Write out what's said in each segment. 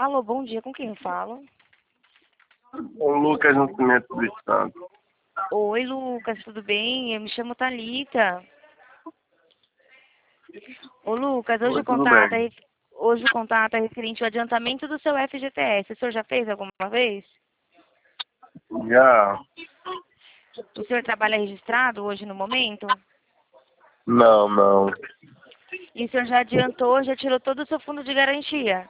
Alô, bom dia, com quem eu falo? O Lucas Nascimento do Estado. Oi, Lucas, tudo bem? Eu me chamo Thalita. Ô, Lucas, Oi, tudo bem? hoje o contato é referente ao adiantamento do seu FGTS. O senhor já fez alguma vez? Já? O senhor trabalha registrado hoje no momento? Não, não. E o senhor já adiantou, já tirou todo o seu fundo de garantia?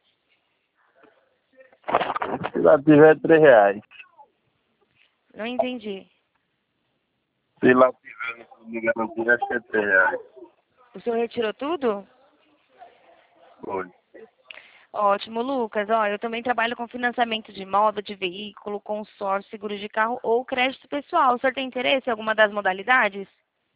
Se lá tiver R$ 3. Não entendi. Se lá tiver no fundo de garantia, acho que é R$ 3. O senhor retirou tudo? Foi. Ótimo, Lucas. Ó, eu também trabalho com financiamento de imóvel, de veículo, consórcio, seguro de carro ou crédito pessoal. O senhor tem interesse em alguma das modalidades?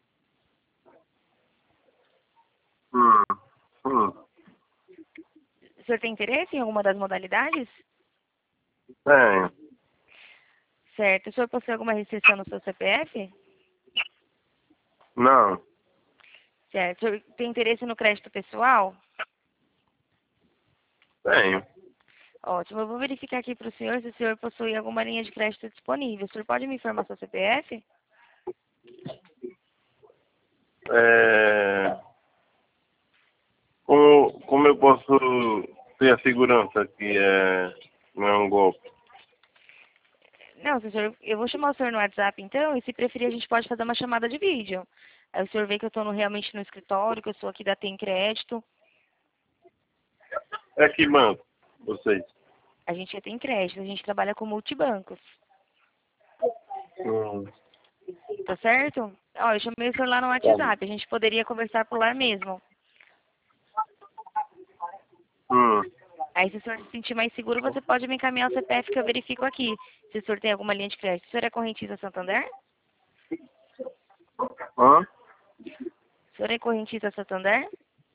Hum, hum. O senhor tem interesse em alguma das modalidades? Tem. Certo. O senhor possui alguma restrição no seu CPF? Não. Certo. O senhor tem interesse no crédito pessoal? Tenho. Ótimo. Eu vou verificar aqui para o senhor se o senhor possui alguma linha de crédito disponível. O senhor pode me informar seu CPF? É... Como eu posso ter a segurança que não é um golpe? Não, senhor, eu vou chamar o senhor no WhatsApp então, e se preferir a gente pode fazer uma chamada de vídeo. Aí o senhor vê que eu estou realmente no escritório, que eu sou aqui da Tem Crédito. É que banco? Vocês? A gente já tem crédito, a gente trabalha com multibancos. Hum. Tá certo? Ó, eu chamei o senhor lá no Tá bom. WhatsApp, a gente poderia conversar por lá mesmo. Hum. Aí se o senhor se sentir mais seguro, você pode me encaminhar o CPF que eu verifico aqui. Se o senhor tem alguma linha de crédito. O senhor é correntista Santander? Hã? O senhor é correntista Santander?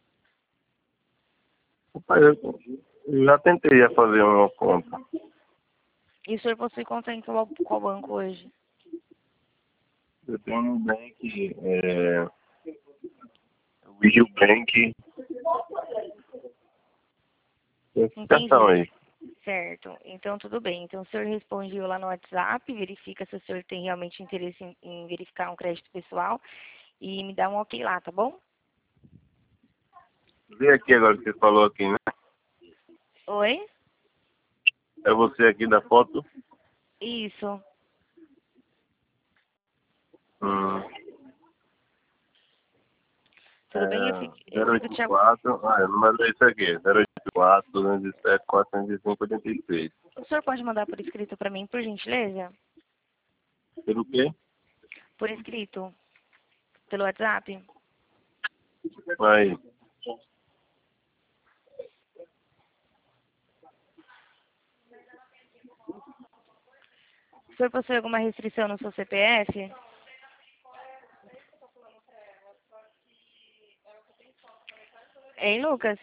Rapaz, eu já tentei fazer uma conta. E o senhor possui conta em qual banco hoje? Eu tenho um Bank, o Rio Bank. Tem explicação Entendi. aí. Certo. Então, tudo bem. Então, o senhor respondeu lá no WhatsApp, verifica se o senhor tem realmente interesse em verificar um crédito pessoal e me dá um ok lá, tá bom? Vê aqui agora que você falou aqui, né? Oi? É você aqui da foto? Isso. Hum. Tudo bem? Eu fico te agu... 084, o número é esse aqui, 084 207 405 86. O senhor pode mandar por escrito para mim, por gentileza? Pelo quê? Por escrito? Pelo WhatsApp? Aí. O senhor possui alguma restrição no seu CPF? Hein, Lucas?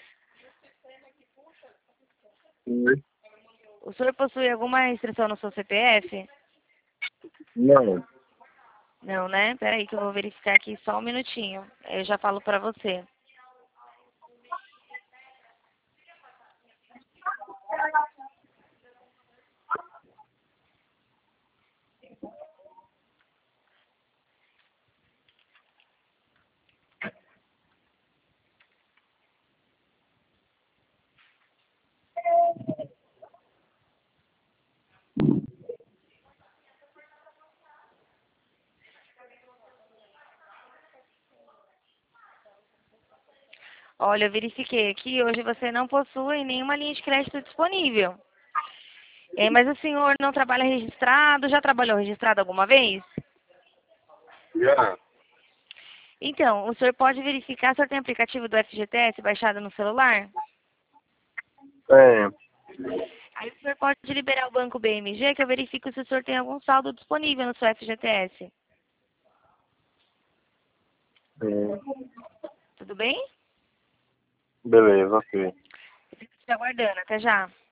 Oi? O senhor possui alguma restrição no seu CPF? Não. Não, né? Peraí que eu vou verificar aqui só um minutinho. Eu já falo pra você. Olha, eu verifiquei aqui, hoje você não possui nenhuma linha de crédito disponível. Mas o senhor não trabalha registrado? Já trabalhou registrado alguma vez? Já. Então, o senhor pode verificar, o senhor tem aplicativo do FGTS baixado no celular? Tem. Aí o senhor pode liberar o banco BMG, que eu verifico se o senhor tem algum saldo disponível no seu FGTS. Tem. Tudo bem? Beleza, ok. Eu fico te aguardando. Até já.